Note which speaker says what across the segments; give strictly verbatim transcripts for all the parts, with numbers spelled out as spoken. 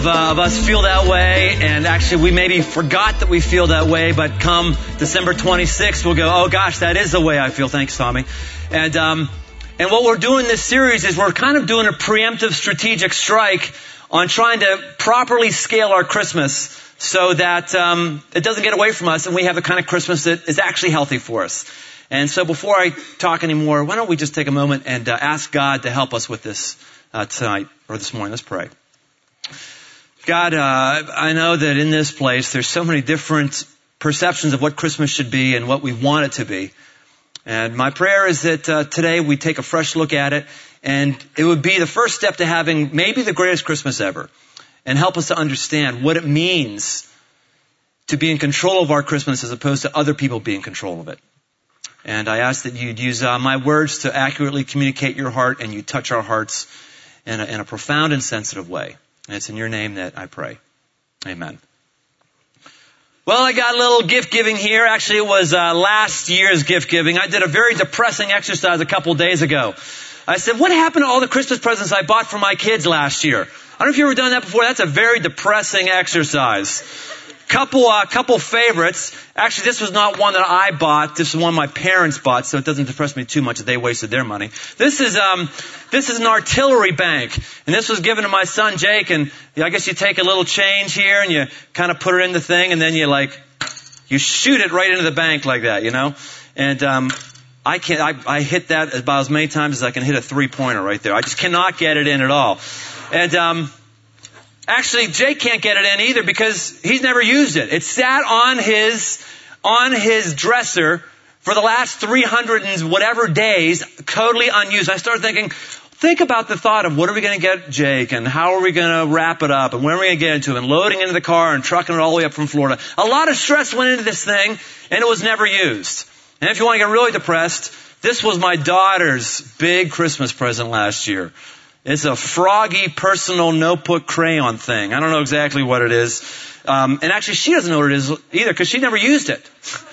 Speaker 1: of, uh, of us feel that way, and actually we maybe forgot that we feel that way, but come December twenty-sixth, we'll go, oh gosh, that is the way I feel. Thanks, Tommy. And um, and what we're doing this series is we're kind of doing a preemptive strategic strike on trying to properly scale our Christmas so that um, it doesn't get away from us and we have the kind of Christmas that is actually healthy for us. And so before I talk anymore, why don't we just take a moment and uh, ask God to help us with this uh, tonight or this morning. Let's pray. God, uh, I know that in this place there's so many different perceptions of what Christmas should be and what we want it to be. And my prayer is that uh, today we take a fresh look at it, and it would be the first step to having maybe the greatest Christmas ever, and help us to understand what it means to be in control of our Christmas as opposed to other people being in control of it. And I ask that you'd use uh, my words to accurately communicate your heart, and you touch our hearts in a, in a profound and sensitive way. And it's in your name that I pray. Amen. Well, I got a little gift giving here. Actually, it was uh, last year's gift giving. I did a very depressing exercise a couple days ago. I said, what happened to all the Christmas presents I bought for my kids last year? I don't know if you've ever done that before. That's a very depressing exercise. Couple, uh, couple favorites. Actually, this was not one that I bought. This is one my parents bought, so it doesn't depress me too much that they wasted their money. This is, um, this is an artillery bank. And this was given to my son Jake, and I guess you take a little change here and you kind of put it in the thing, and then you like, you shoot it right into the bank like that, you know? And, um, I can't, I, I hit that about as many times as I can hit a three-pointer right there. I just cannot get it in at all. And, um, Actually, Jake can't get it in either because he's never used it. It sat on his, on his dresser for the last three hundred and whatever days, totally unused. I started thinking, think about the thought of what are we going to get Jake and how are we going to wrap it up and when are we going to get into it and loading into the car and trucking it all the way up from Florida. A lot of stress went into this thing and it was never used. And if you want to get really depressed, this was my daughter's big Christmas present last year. It's a Froggy personal notebook crayon thing. I don't know exactly what it is. Um, and actually, she doesn't know what it is either because she never used it.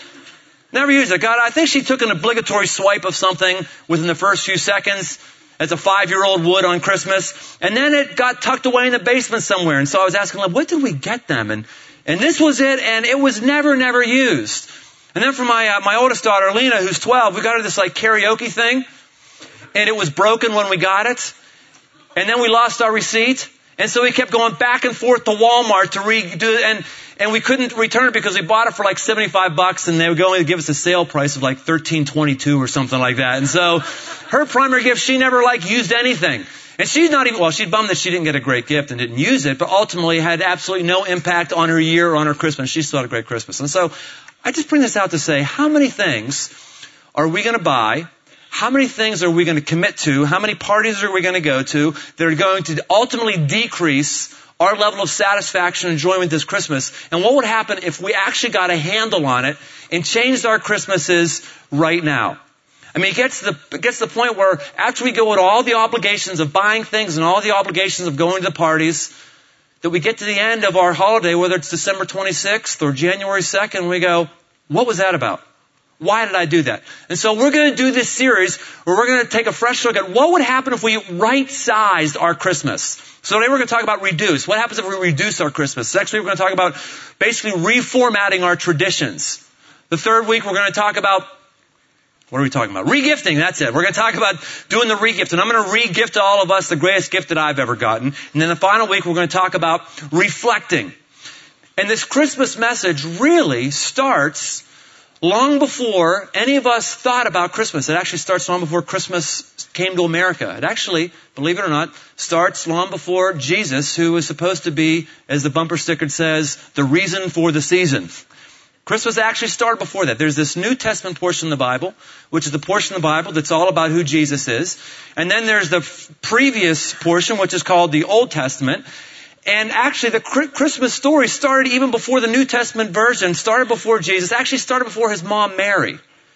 Speaker 1: Never used it. God, I think she took an obligatory swipe of something within the first few seconds as a five-year-old would on Christmas. And then it got tucked away in the basement somewhere. And so I was asking them, what did we get them? And, and this was it, and it was never, never used. And then for my, uh, my oldest daughter, Lena, who's twelve, we got her this like karaoke thing. And it was broken when we got it. And then we lost our receipt. And so we kept going back and forth to Walmart to redo it. And, and we couldn't return it because we bought it for like seventy-five bucks and they were going to give us a sale price of like thirteen twenty-two or something like that. And so her primary gift, she never like used anything. And she's not even, well, she's bummed that she didn't get a great gift and didn't use it, but ultimately had absolutely no impact on her year or on her Christmas. She still had a great Christmas. And so I just bring this out to say, how many things are we going to buy? How many things are we going to commit to? How many parties are we going to go to that are going to ultimately decrease our level of satisfaction and enjoyment this Christmas? And what would happen if we actually got a handle on it and changed our Christmases right now? I mean, it gets to the, it gets to the point where after we go with all the obligations of buying things and all the obligations of going to the parties, that we get to the end of our holiday, whether it's December twenty-sixth or January second, we go, what was that about? Why did I do that? And so we're going to do this series where we're going to take a fresh look at what would happen if we right-sized our Christmas. So today we're going to talk about reduce. What happens if we reduce our Christmas? Next week we're going to talk about basically reformatting our traditions. The third week we're going to talk about, what are we talking about? Regifting, that's it. We're going to talk about doing the regift. And I'm going to re-gift to all of us the greatest gift that I've ever gotten. And then the final week we're going to talk about reflecting. And this Christmas message really starts long before any of us thought about Christmas. It actually starts long before Christmas came to America. It actually, believe it or not, starts long before Jesus, who was supposed to be, as the bumper sticker says, the reason for the season. Christmas actually started before that. There's this New Testament portion of the Bible, which is the portion of the Bible that's all about who Jesus is. And then there's the previous portion, which is called the Old Testament. And actually, the Christmas story started even before the New Testament version, started before Jesus, actually started before his mom, Mary.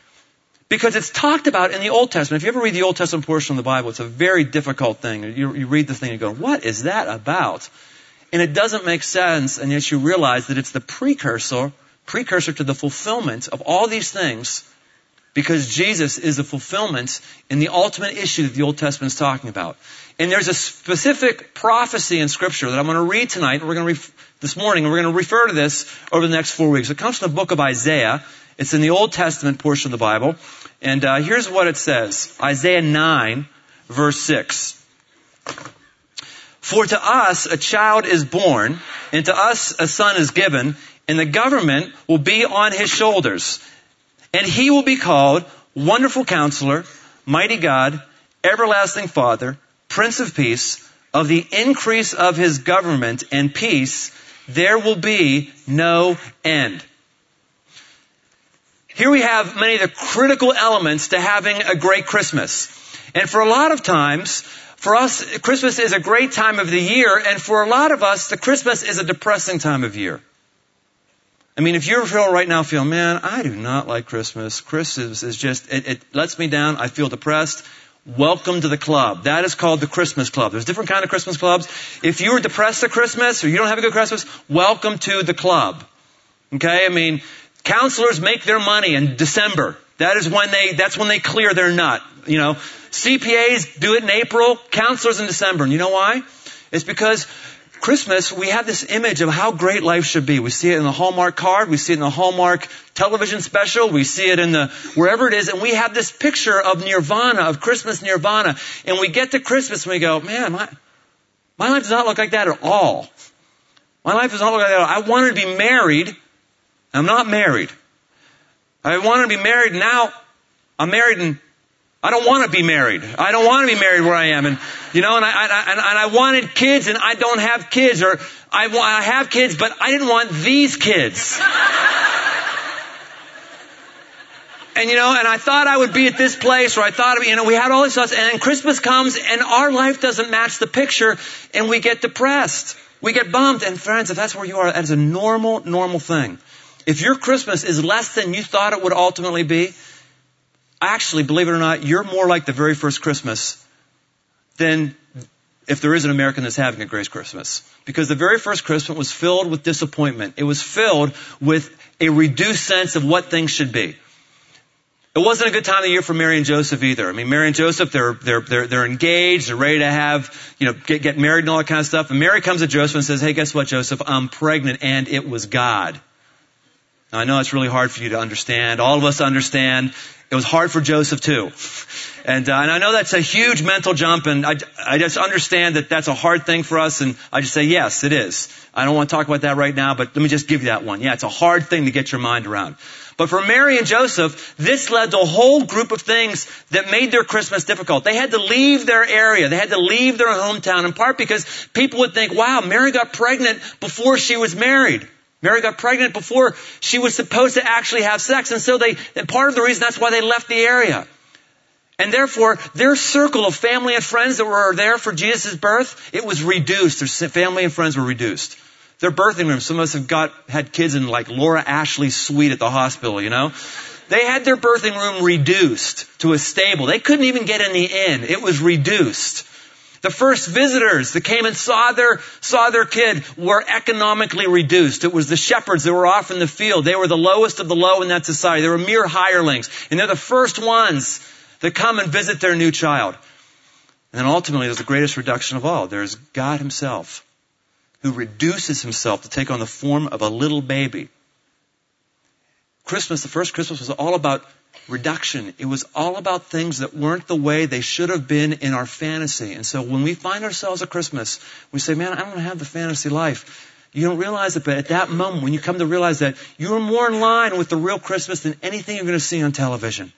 Speaker 1: Because it's talked about in the Old Testament. If you ever read the Old Testament portion of the Bible, it's a very difficult thing. You, you read the thing and you go, what is that about? And it doesn't make sense, and yet you realize that it's the precursor, precursor to the fulfillment of all these things because Jesus is the fulfillment in the ultimate issue that the Old Testament is talking about. And there's a specific prophecy in Scripture that I'm going to read tonight, and we're going to read this morning, and we're going to refer to this over the next four weeks. It comes from the book of Isaiah. It's in the Old Testament portion of the Bible. And uh, here's what it says. Isaiah nine, verse six. For to us a child is born, and to us a son is given, and the government will be on his shoulders. And he will be called Wonderful Counselor, Mighty God, Everlasting Father, Prince of Peace. Of the increase of his government and peace, there will be no end. Here we have many of the critical elements to having a great Christmas. And for a lot of times, for us, Christmas is a great time of the year, and for a lot of us, the Christmas is a depressing time of year. I mean, if you're feeling right now, feel, man, I do not like Christmas. Christmas is just, it, it lets me down. I feel depressed. Welcome to the club. That is called the Christmas Club. There's different kind of Christmas clubs. If you were depressed at Christmas or you don't have a good Christmas, welcome to the club. Okay? I mean, counselors make their money in December. That is when they, that's when they clear their nut. You know, C P As do it in April, counselors in December. And you know why? It's because Christmas, we have this image of how great life should be. We see it in the Hallmark card. We see it in the Hallmark television special. We see it in the, wherever it is. And we have this picture of nirvana, of Christmas nirvana. And we get to Christmas and we go, man, my, my life does not look like that at all. My life does not look like that at all. I wanted to be married. I'm not married. I wanted to be married. Now I'm married and I don't want to be married. I don't want to be married where I am. And, you know, and I, I, and, and I wanted kids and I don't have kids, or I, I have kids, but I didn't want these kids. And, you know, and I thought I would be at this place, or I thought, you know, we had all these thoughts, and then Christmas comes and our life doesn't match the picture and we get depressed. We get bummed. And friends, if that's where you are, that is a normal, normal thing. If your Christmas is less than you thought it would ultimately be, actually, believe it or not, you're more like the very first Christmas than if there is an American that's having a great Christmas. Because the very first Christmas was filled with disappointment. It was filled with a reduced sense of what things should be. It wasn't a good time of the year for Mary and Joseph either. I mean, Mary and Joseph, they're, they're, they're, they're engaged, they're ready to have, you know, get, get married and all that kind of stuff. And Mary comes to Joseph and says, hey, guess what, Joseph? I'm pregnant, and it was God. Now, I know it's really hard for you to understand. All of us understand. It was hard for Joseph too. And, uh, and I know that's a huge mental jump, and I, I just understand that that's a hard thing for us, and I just say, yes, it is. I don't want to talk about that right now, but let me just give you that one. Yeah, it's a hard thing to get your mind around. But for Mary and Joseph, this led to a whole group of things that made their Christmas difficult. They had to leave their area. They had to leave their hometown, in part because people would think, wow, Mary got pregnant before she was married. Mary got pregnant before she was supposed to actually have sex. And so they, and part of the reason that's why they left the area. And therefore, their circle of family and friends that were there for Jesus' birth, it was reduced. Their family and friends were reduced. Their birthing room, some of us have got, had kids in like Laura Ashley's suite at the hospital, you know. They had their birthing room reduced to a stable. They couldn't even get in the inn. It was reduced. The first visitors that came and saw their, saw their kid were economically reduced. It was the shepherds that were off in the field. They were the lowest of the low in that society. They were mere hirelings. And they're the first ones that come and visit their new child. And then ultimately, there's the greatest reduction of all. There's God himself, who reduces himself to take on the form of a little baby. Christmas, the first Christmas, was all about reduction. It was all about things that weren't the way they should have been in our fantasy. And so when we find ourselves at Christmas, we say, man, I don't have the fantasy life. You don't realize it, but at that moment, when you come to realize that, you're more in line with the real Christmas than anything you're going to see on television.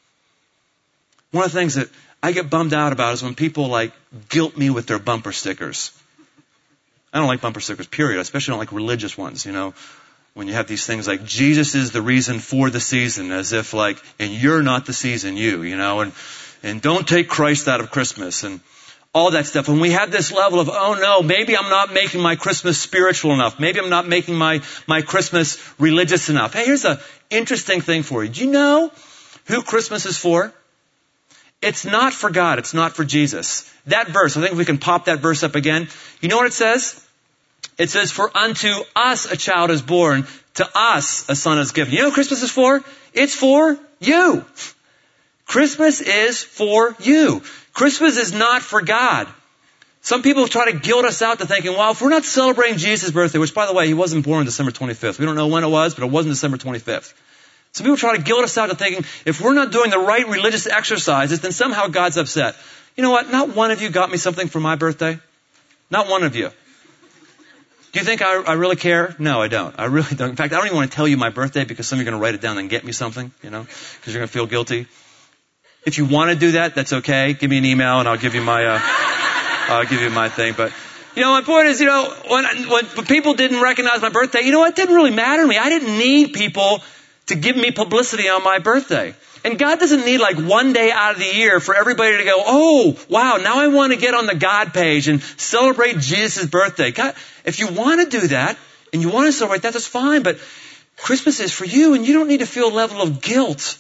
Speaker 1: One of the things that I get bummed out about is when people like guilt me with their bumper stickers. I don't like bumper stickers, period. I especially don't like religious ones, you know. When you have these things like, Jesus is the reason for the season, as if like, and you're not the season, you, you know, and, and don't take Christ out of Christmas and all that stuff. And we have this level of, oh no, maybe I'm not making my Christmas spiritual enough. Maybe I'm not making my, my Christmas religious enough. Hey, here's an interesting thing for you. Do you know who Christmas is for? It's not for God. It's not for Jesus. That verse, I think we can pop that verse up again. You know what it says? It says, for unto us a child is born, To us, a son is given. You know what Christmas is for? It's for you. Christmas is for you. Christmas is not for God. Some people try to guilt us out to thinking, well, if we're not celebrating Jesus' birthday, which, by the way, he wasn't born December twenty-fifth. We don't know when it was, but it wasn't December twenty-fifth. Some people try to guilt us out to thinking, if we're not doing the right religious exercises, then somehow God's upset. You know what? Not one of you got me something for my birthday. Not one of you. Do you think I, I really care? No, I don't. I really don't. In fact, I don't even want to tell you my birthday because some of you are going to write it down and get me something, you know, because you're going to feel guilty. If you want to do that, that's okay. Give me an email and I'll give you my, uh, I'll give you my thing. But, you know, my point is, you know, when, when people didn't recognize my birthday, you know what? It didn't really matter to me. I didn't need people to give me publicity on my birthday. And God doesn't need like one day out of the year for everybody to go, oh, wow, now I want to get on the God page and celebrate Jesus' birthday. God, if you want to do that and you want to celebrate that, that's fine. But Christmas is for you, and you don't need to feel a level of guilt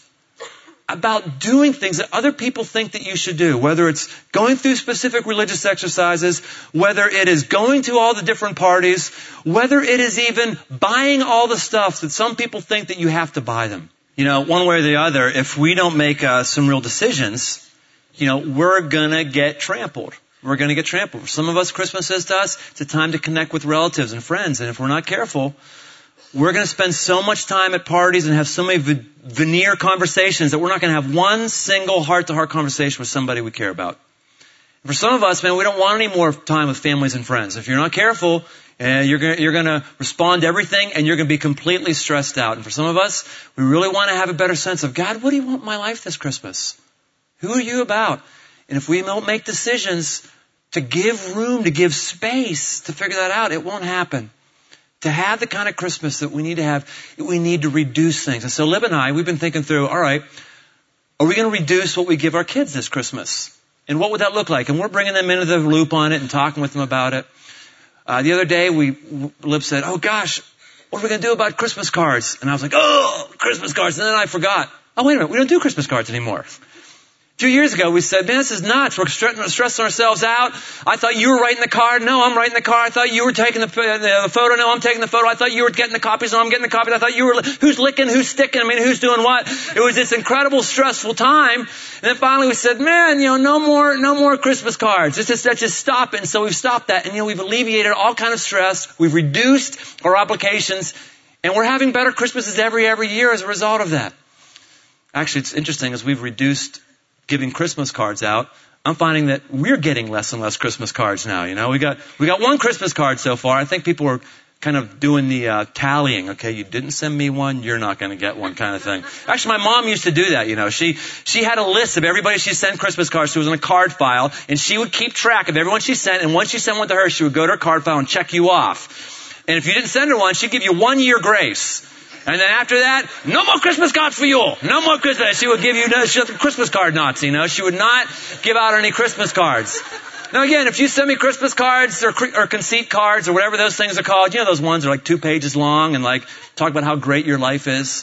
Speaker 1: about doing things that other people think that you should do, whether it's going through specific religious exercises, whether it is going to all the different parties, whether it is even buying all the stuff that some people think that you have to buy them. You know, one way or the other, if we don't make uh, some real decisions, you know, we're going to get trampled. We're going to get trampled. For some of us, Christmas is to us, it's a time to connect with relatives and friends. And if we're not careful, we're going to spend so much time at parties and have so many v- veneer conversations that we're not going to have one single heart-to-heart conversation with somebody we care about. For some of us, man, we don't want any more time with families and friends. If you're not careful, uh, you're going you're going to respond to everything and you're going to be completely stressed out. And for some of us, we really want to have a better sense of, God, what do you want in my life this Christmas? Who are you about? And if we don't make decisions to give room, to give space to figure that out, it won't happen. To have the kind of Christmas that we need to have, we need to reduce things. And so Lib and I, we've been thinking through, all right, are we going to reduce what we give our kids this Christmas? And what would that look like? And we're bringing them into the loop on it and talking with them about it. Uh, the other day, we Lib said, oh gosh, what are we going to do about Christmas cards? And I was like, oh, Christmas cards. And then I forgot. Oh, wait a minute, we don't do Christmas cards anymore. Two years ago, we said, man, this is nuts. We're stressing ourselves out. I thought you were writing the card. No, I'm writing the card. I thought you were taking the, the, the photo. No, I'm taking the photo. I thought you were getting the copies. No, I'm getting the copies. I thought you were, who's licking, who's sticking? I mean, who's doing what? It was this incredible, stressful time. And then finally we said, man, you know, no more, no more Christmas cards. Just, just, let's just stop it. And so we've stopped that. And, you know, we've alleviated all kind of stress. We've reduced our obligations. And we're having better Christmases every, every year as a result of that. Actually, it's interesting as we've reduced giving Christmas cards out, I'm finding that we're getting less and less Christmas cards now. You know, we got we got one Christmas card so far. I think people are kind of doing the uh, tallying. Okay, you didn't send me one, you're not going to get one, kind of thing. Actually, my mom used to do that. You know, she she had a list of everybody she sent Christmas cards to. It was in a card file, and she would keep track of everyone she sent. And once she sent one to her, she would go to her card file and check you off. And if you didn't send her one, she'd give you one year grace. And then after that, no more Christmas cards for you. No more Christmas. She would give you no, she was a Christmas card Nazi, you know. She would not give out any Christmas cards. Now again, if you send me Christmas cards or, or conceit cards or whatever those things are called, you know those ones are like two pages long and like talk about how great your life is.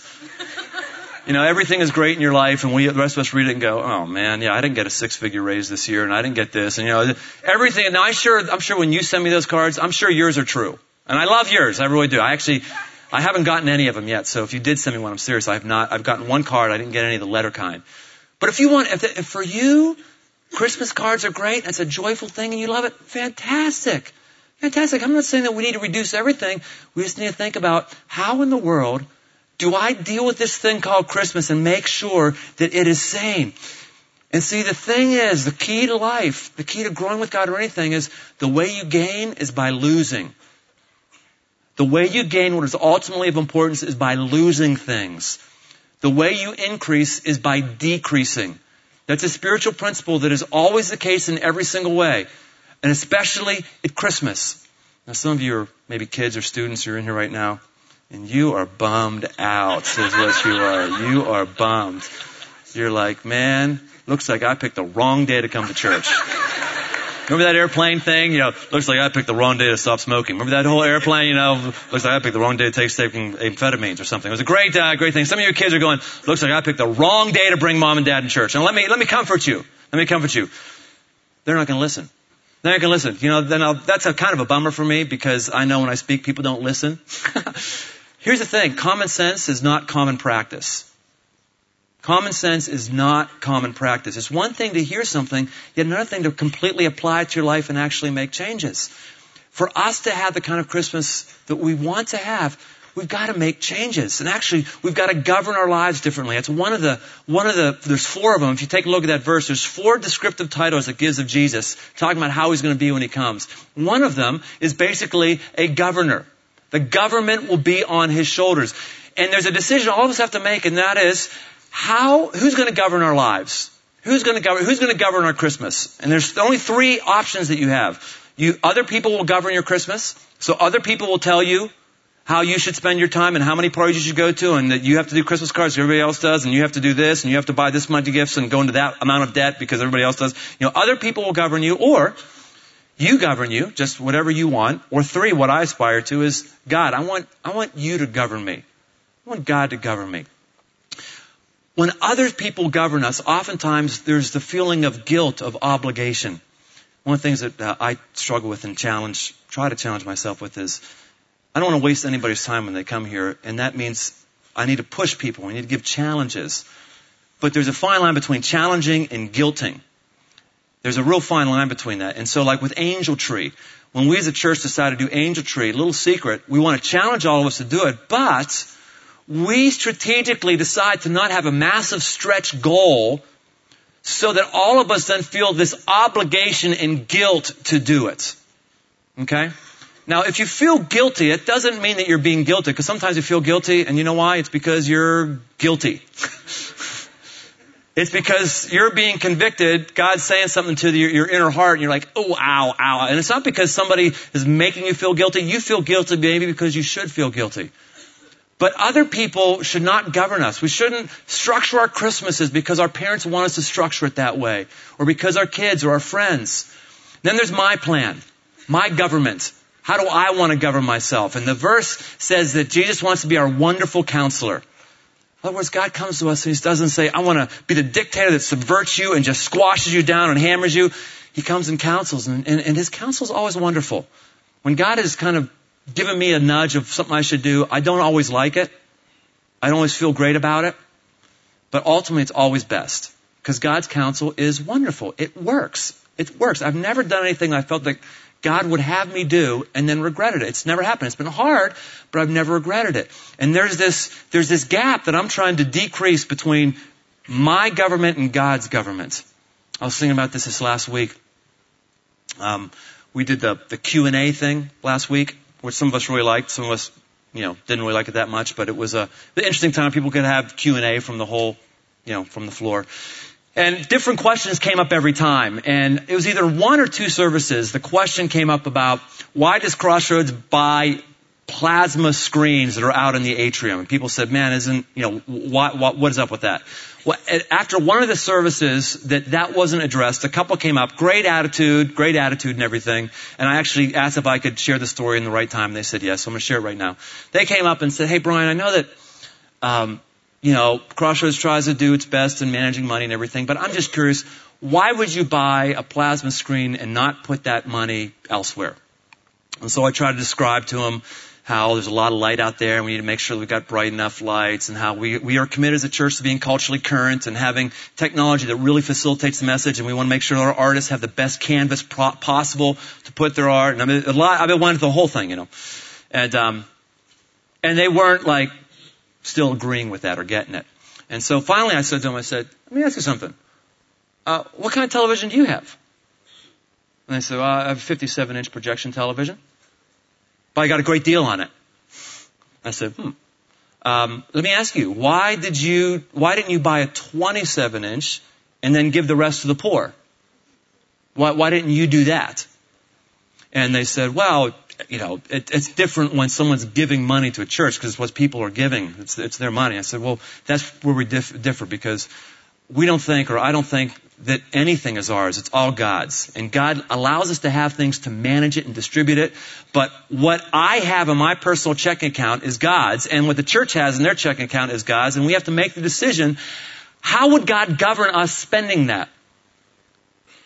Speaker 1: You know, everything is great in your life, and we, the rest of us read it and go, oh man, yeah, I didn't get a six-figure raise this year, and I didn't get this, and you know, everything. Now I sure, I'm sure when you send me those cards, I'm sure yours are true. And I love yours. I really do. I actually, I haven't gotten any of them yet, so if you did send me one, I'm serious. I have not. I've gotten one card. I didn't get any of the letter kind. But if you want, if, if for you, Christmas cards are great, it's a joyful thing, and you love it, fantastic. Fantastic. I'm not saying that we need to reduce everything. We just need to think about how in the world do I deal with this thing called Christmas and make sure that it is sane. And see, the thing is, the key to life, the key to growing with God or anything is the way you gain is by losing. The way you gain what is ultimately of importance is by losing things. The way you increase is by decreasing. That's a spiritual principle that is always the case in every single way, and especially at Christmas. Now, some of you are maybe kids or students who are in here right now, and you are bummed out, is what you are. You are bummed. You're like, man, looks like I picked the wrong day to come to church. Remember that airplane thing? You know, looks like I picked the wrong day to stop smoking. Remember that whole airplane? You know, looks like I picked the wrong day to take taking amphetamines or something. It was a great, uh, great thing. Some of your kids are going, looks like I picked the wrong day to bring mom and dad in church. And let me, let me comfort you. Let me comfort you. They're not going to listen. They're not going to listen. You know, then I'll, that's a kind of a bummer for me because I know when I speak, people don't listen. Here's the thing. Common sense is not common practice. Common sense is not common practice. It's one thing to hear something, yet another thing to completely apply it to your life and actually make changes. For us to have the kind of Christmas that we want to have, we've got to make changes. And actually, we've got to govern our lives differently. It's one of the, one of the, there's four of them. If you take a look at that verse, there's four descriptive titles it gives of Jesus, talking about how he's going to be when he comes. One of them is basically a governor. The government will be on his shoulders. And there's a decision all of us have to make, and that is, how, who's going to govern our lives? Who's going to govern, who's going to govern our Christmas? And there's only three options that you have. You, other people will govern your Christmas. So other people will tell you how you should spend your time and how many parties you should go to, and that you have to do Christmas cards, everybody else does, and you have to do this, and you have to buy this much gifts and go into that amount of debt because everybody else does. You know, other people will govern you, or you govern you, just whatever you want. Or three, what I aspire to is, God, I want, I want you to govern me. I want God to govern me. When other people govern us, oftentimes there's the feeling of guilt, of obligation. One of the things that uh, I struggle with and challenge, try to challenge myself with is, I don't want to waste anybody's time when they come here, and that means I need to push people. We need to give challenges. But there's a fine line between challenging and guilting. There's a real fine line between that. And so like with Angel Tree, when we as a church decided to do Angel Tree, little secret, we want to challenge all of us to do it, but we strategically decide to not have a massive stretch goal so that all of us then feel this obligation and guilt to do it. Okay? Now, if you feel guilty, it doesn't mean that you're being guilty, because sometimes you feel guilty, and you know why? It's because you're guilty. It's because you're being convicted. God's saying something to your, your inner heart, and you're like, oh, ow, ow. And it's not because somebody is making you feel guilty. You feel guilty maybe because you should feel guilty. But other people should not govern us. We shouldn't structure our Christmases because our parents want us to structure it that way, or because our kids or our friends. Then there's my plan, my government. How do I want to govern myself? And the verse says that Jesus wants to be our wonderful counselor. In other words, God comes to us and he doesn't say, I want to be the dictator that subverts you and just squashes you down and hammers you. He comes and counsels, and, and, and his counsel is always wonderful. When God is kind of given me a nudge of something I should do, I don't always like it. I don't always feel great about it. But ultimately, it's always best. Because God's counsel is wonderful. It works. It works. I've never done anything I felt like God would have me do and then regretted it. It's never happened. It's been hard, but I've never regretted it. And there's this, there's this gap that I'm trying to decrease between my government and God's government. I was thinking about this this last week. Um, we did the, the Q and A thing last week, which some of us really liked. Some of us, you know, didn't really like it that much, but it was a, an interesting time. People could have Q and A from the whole, you know, from the floor. And different questions came up every time. And it was either one or two services. The question came up about, why does Crossroads buy plasma screens that are out in the atrium? And people said, man, isn't, you know, what, what, what is up with that? Well, after one of the services that that wasn't addressed, a couple came up, great attitude, great attitude and everything. And I actually asked if I could share the story in the right time. They said yes, so I'm going to share it right now. They came up and said, hey, Brian, I know that, um, you know, Crossroads tries to do its best in managing money and everything, but I'm just curious, why would you buy a plasma screen and not put that money elsewhere? And so I tried to describe to them how there's a lot of light out there and we need to make sure that we've got bright enough lights, and how we, we are committed as a church to being culturally current and having technology that really facilitates the message, and we want to make sure our artists have the best canvas pro- possible to put their art. And I mean, a lot, I've been wanting the whole thing, you know. And, um, and they weren't like, still agreeing with that or getting it. And so finally I said to them, I said, let me ask you something. Uh, what kind of television do you have? And they said, well, I have a fifty-seven inch projection television, but I got a great deal on it. I said, hmm. Um, let me ask you, why did you, why didn't you buy a twenty-seven inch and then give the rest to the poor? Why, why didn't you do that? And they said, well, you know, it, it's different when someone's giving money to a church because it's what people are giving. It's, it's their money. I said, well, that's where we diff- differ because we don't think, or I don't think, that anything is ours. It's all God's. And God allows us to have things to manage it and distribute it. But what I have in my personal checking account is God's, and what the church has in their checking account is God's, and we have to make the decision, how would God govern us spending that?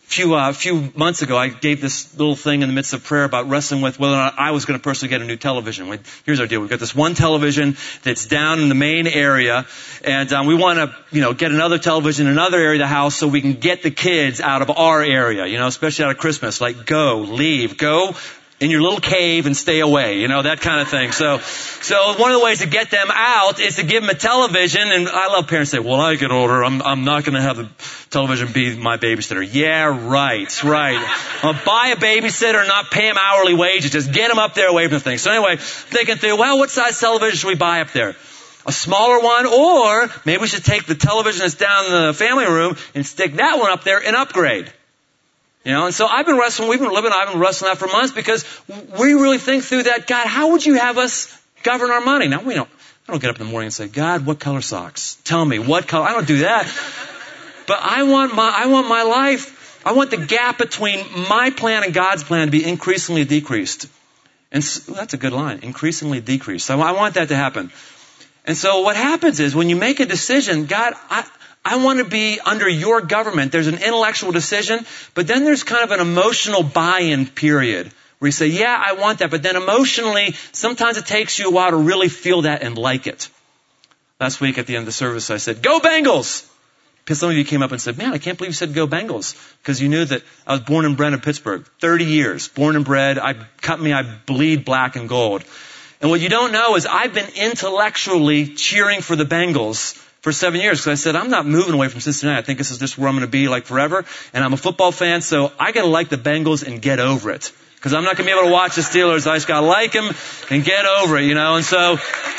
Speaker 1: few, uh, few months ago, I gave this little thing in the midst of prayer about wrestling with whether or not I was going to personally get a new television. We, here's our deal. We've got this one television that's down in the main area, and um, we want to, you know, get another television in another area of the house so we can get the kids out of our area, you know, especially out of Christmas. Like, go, leave, go in your little cave and stay away, you know, that kind of thing. So, so one of the ways to get them out is to give them a television. And I love parents say, well, I get older, I'm, I'm not going to have the television be my babysitter. Yeah, right, right. I'll buy a babysitter and not pay them hourly wages. Just get them up there away from the thing. So anyway, thinking through, well, what size television should we buy up there? A smaller one, or maybe we should take the television that's down in the family room and stick that one up there and upgrade. You know, and so I've been wrestling, we've been living, I've been wrestling that for months because we really think through that, God, how would you have us govern our money? Now, we don't, I don't get up in the morning and say, God, what color socks? Tell me, what color? I don't do that. But I want my, I want my life, I want the gap between my plan and God's plan to be increasingly decreased. And so, well, that's a good line, increasingly decreased. So I want that to happen. And so what happens is when you make a decision, God, I, I want to be under your government. There's an intellectual decision, but then there's kind of an emotional buy-in period where you say, yeah, I want that. But then emotionally, sometimes it takes you a while to really feel that and like it. Last week at the end of the service, I said, go Bengals! Because some of you came up and said, man, I can't believe you said go Bengals. Because you knew that I was born and bred in Pittsburgh. thirty years, born and bred. I cut me, I bleed black and gold. And what you don't know is I've been intellectually cheering for the Bengals for seven years, because I said, I'm not moving away from Cincinnati. I think this is just where I'm going to be like forever. And I'm a football fan, so I got to like the Bengals and get over it. Because I'm not going to be able to watch the Steelers. I just got to like them and get over it, you know. And so,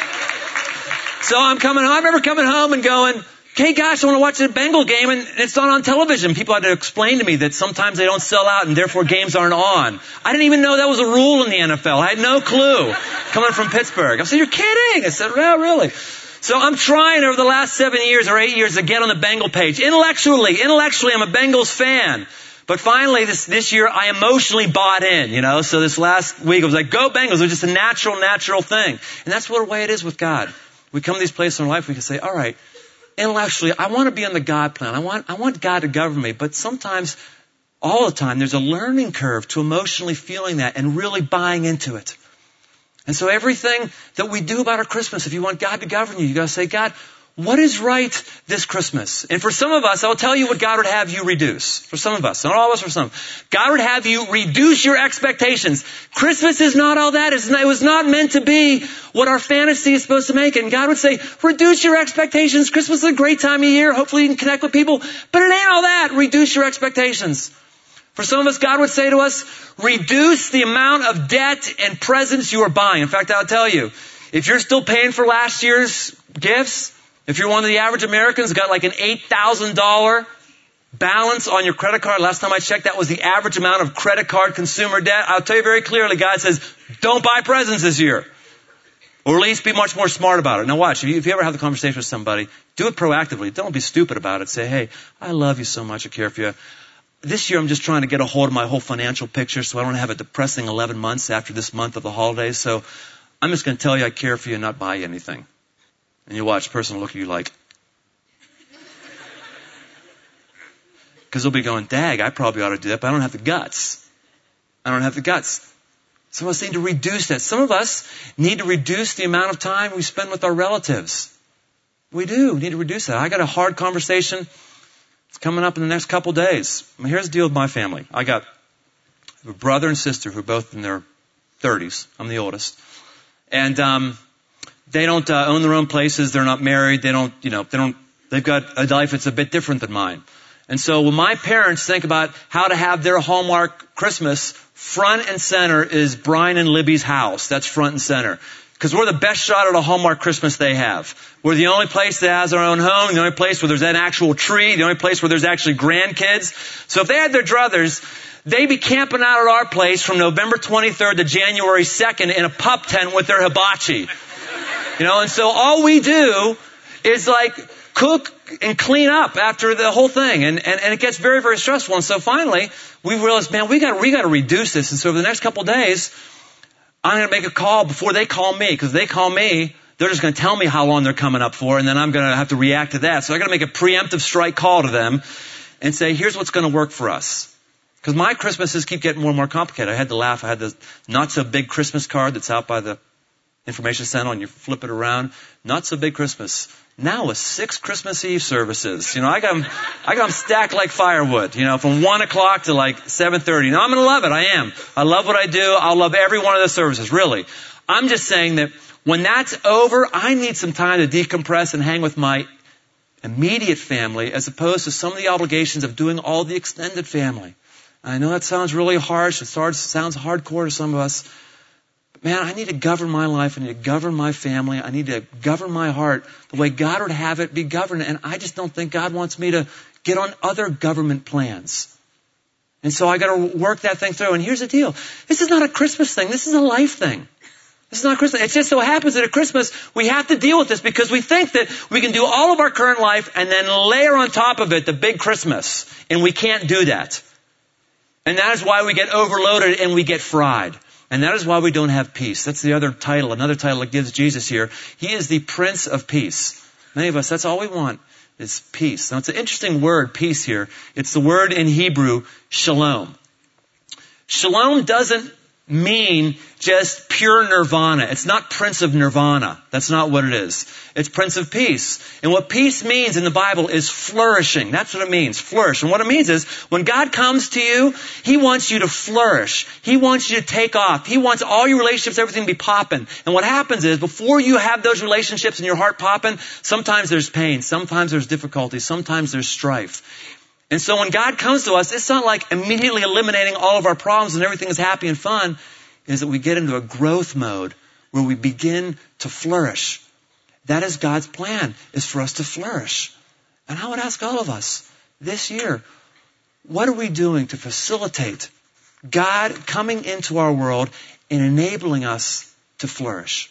Speaker 1: so I'm coming home. I remember coming home and going, hey, gosh, I want to watch a Bengal game, and it's not on television. People had to explain to me that sometimes they don't sell out, and therefore games aren't on. I didn't even know that was a rule in the N F L. I had no clue coming from Pittsburgh. I said, you're kidding. I said, well, really? So I'm trying over the last seven years or eight years to get on the Bengal page. Intellectually, intellectually, I'm a Bengals fan. But finally, this, this year, I emotionally bought in, you know. So this last week, I was like, go Bengals. It was just a natural, natural thing. And that's what the way it is with God. We come to these places in our life, we can say, all right, intellectually, I want to be on the God plan. I want, I want God to govern me. But sometimes, all the time, there's a learning curve to emotionally feeling that and really buying into it. And so everything that we do about our Christmas, if you want God to govern you, you got to say, God, what is right this Christmas? And for some of us, I'll tell you what God would have you reduce. For some of us, not all of us, for some. God would have you reduce your expectations. Christmas is not all that. It was not meant to be what our fantasy is supposed to make. And God would say, reduce your expectations. Christmas is a great time of year. Hopefully you can connect with people. But it ain't all that. Reduce your expectations. For some of us, God would say to us, reduce the amount of debt and presents you are buying. In fact, I'll tell you, if you're still paying for last year's gifts, if you're one of the average Americans, got like an eight thousand dollars balance on your credit card. Last time I checked, that was the average amount of credit card consumer debt. I'll tell you very clearly, God says, don't buy presents this year. Or at least be much more smart about it. Now watch, if you, if you ever have the conversation with somebody, do it proactively. Don't be stupid about it. Say, hey, I love you so much. I care for you. This year I'm just trying to get a hold of my whole financial picture so I don't have a depressing eleven months after this month of the holidays. So I'm just going to tell you I care for you and not buy you anything. And you watch the person look at you like, because they'll be going, dag, I probably ought to do that, but I don't have the guts. I don't have the guts. Some of us need to reduce that. Some of us need to reduce the amount of time we spend with our relatives. We do we need to reduce that. I got a hard conversation. It's coming up in the next couple days. I mean, here's the deal with my family. I got a brother and sister who are both in their thirties. I'm the oldest. And um they don't uh, own their own places. They're not married. They don't, you know, they don't, they've got a life that's a bit different than mine. And so when my parents think about how to have their Hallmark Christmas, front and center is Brian and Libby's house. That's front and center. Because we're the best shot at a Hallmark Christmas they have. We're the only place that has our own home, the only place where there's an actual tree, the only place where there's actually grandkids. So if they had their druthers, they'd be camping out at our place from November twenty-third to January second in a pup tent with their hibachi. You know, and so all we do is like cook and clean up after the whole thing. And, and, and it gets very, very stressful. And so finally, we realized, man, we got we got to reduce this. And so over the next couple of days, I'm going to make a call before they call me. Because they call me, they're just going to tell me how long they're coming up for. And then I'm going to have to react to that. So I got to make a preemptive strike call to them and say, here's what's going to work for us. Because my Christmases keep getting more and more complicated. I had to laugh. I had the not so big Christmas card that's out by the information center, and you flip it around. Not so big Christmas. Now with six Christmas Eve services. You know, I got them, I got them stacked like firewood, you know, from one o'clock to like seven thirty. Now I'm going to love it. I am. I love what I do. I'll love every one of the services, really. I'm just saying that when that's over, I need some time to decompress and hang with my immediate family as opposed to some of the obligations of doing all the extended family. I know that sounds really harsh. It sounds hardcore to some of us. But man, I need to govern my life. I need to govern my family. I need to govern my heart the way God would have it be governed. And I just don't think God wants me to get on other government plans. And so I got to work that thing through. And here's the deal. This is not a Christmas thing. This is a life thing. This is not Christmas. It just so happens that at Christmas we have to deal with this because we think that we can do all of our current life and then layer on top of it the big Christmas. And we can't do that. And that is why we get overloaded and we get fried. And that is why we don't have peace. That's the other title, another title it gives Jesus here. He is the Prince of Peace. Many of us, that's all we want is peace. Now it's an interesting word, peace here. It's the word in Hebrew, shalom. Shalom doesn't mean just pure nirvana. It's not Prince of Nirvana. That's not what it is. It's Prince of Peace. And what peace means in the Bible is flourishing. That's what it means, flourish. And what it means is when God comes to you, He wants you to flourish. He wants you to take off. He wants all your relationships, everything to be popping. And what happens is before you have those relationships and your heart popping, sometimes there's pain, sometimes there's difficulty, sometimes there's strife. And so when God comes to us, it's not like immediately eliminating all of our problems and everything is happy and fun. Is that we get into a growth mode where we begin to flourish. That is God's plan, is for us to flourish. And I would ask all of us this year, what are we doing to facilitate God coming into our world and enabling us to flourish?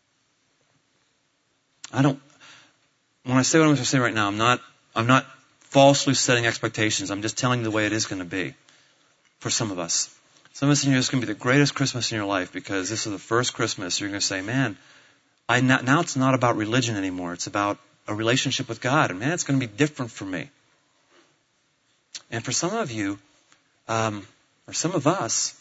Speaker 1: I don't, when I say what I'm going to say right now, I'm not, I'm not falsely setting expectations. I'm just telling you the way it is going to be for some of us. Some of us in here, it's going to be the greatest Christmas in your life because this is the first Christmas. You're going to say, man, I not, now it's not about religion anymore. It's about a relationship with God. And man, it's going to be different for me. And for some of you, um, or some of us,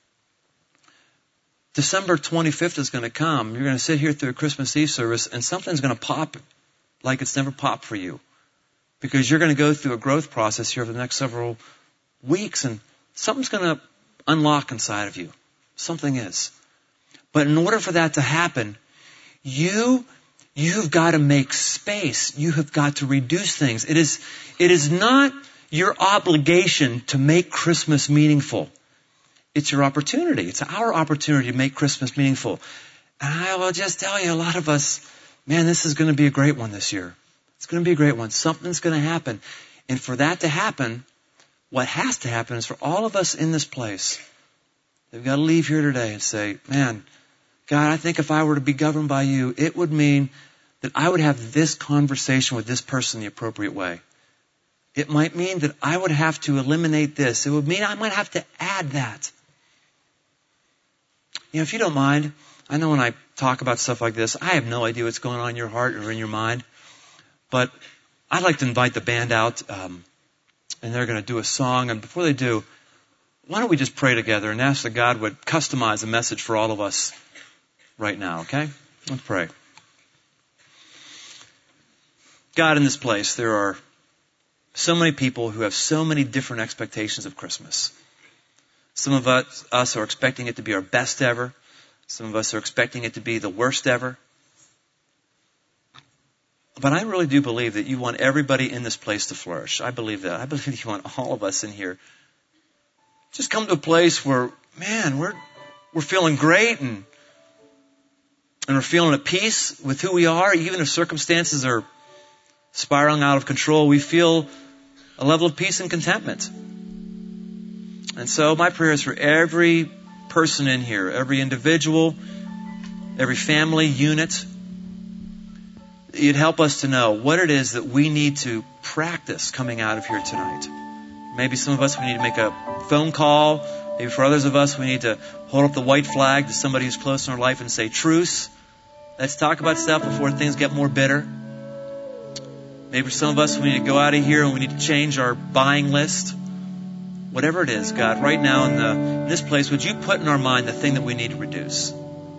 Speaker 1: December twenty-fifth is going to come. You're going to sit here through a Christmas Eve service and something's going to pop like it's never popped for you. Because you're going to go through a growth process here over the next several weeks and something's going to unlock inside of you. Something is. But in order for that to happen, you, you've got to make space. You have got to reduce things. It is, it is not your obligation to make Christmas meaningful. It's your opportunity. It's our opportunity to make Christmas meaningful. And I will just tell you, a lot of us, man, this is going to be a great one this year. It's going to be a great one. Something's going to happen. And for that to happen, what has to happen is for all of us in this place, they've got to leave here today and say, man, God, I think if I were to be governed by you, it would mean that I would have this conversation with this person the appropriate way. It might mean that I would have to eliminate this. It would mean I might have to add that. You know, if you don't mind, I know when I talk about stuff like this, I have no idea what's going on in your heart or in your mind. But I'd like to invite the band out, um, and they're going to do a song. And before they do, why don't we just pray together and ask that God would customize a message for all of us right now, okay? Let's pray. God, in this place, there are so many people who have so many different expectations of Christmas. Some of us, us are expecting it to be our best ever. Some of us are expecting it to be the worst ever. But I really do believe that you want everybody in this place to flourish. I believe that. I believe you want all of us in here just come to a place where, man, we're we're feeling great and and we're feeling at peace with who we are, even if circumstances are spiraling out of control. We feel a level of peace and contentment. And so my prayer is for every person in here, every individual, every family unit, you'd help us to know what it is that we need to practice coming out of here tonight. Maybe some of us, we need to make a phone call. Maybe for others of us, we need to hold up the white flag to somebody who's close in our life and say, truce. Let's talk about stuff before things get more bitter. Maybe for some of us, we need to go out of here and we need to change our buying list. whatever it is, God, right now in, the, in this place, would you put in our mind the thing that we need to reduce?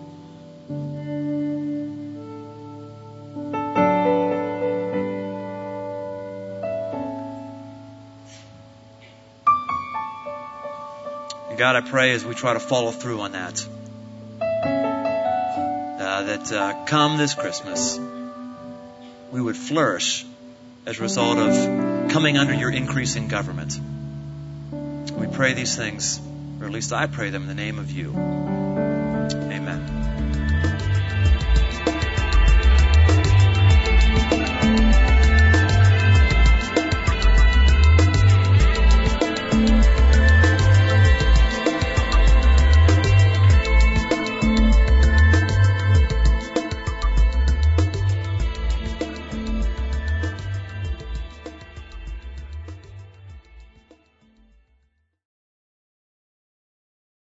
Speaker 1: And God, I pray as we try to follow through on that, uh, that uh, come this Christmas, we would flourish as a result of coming under your increasing government. We pray these things, or at least I pray them in the name of you.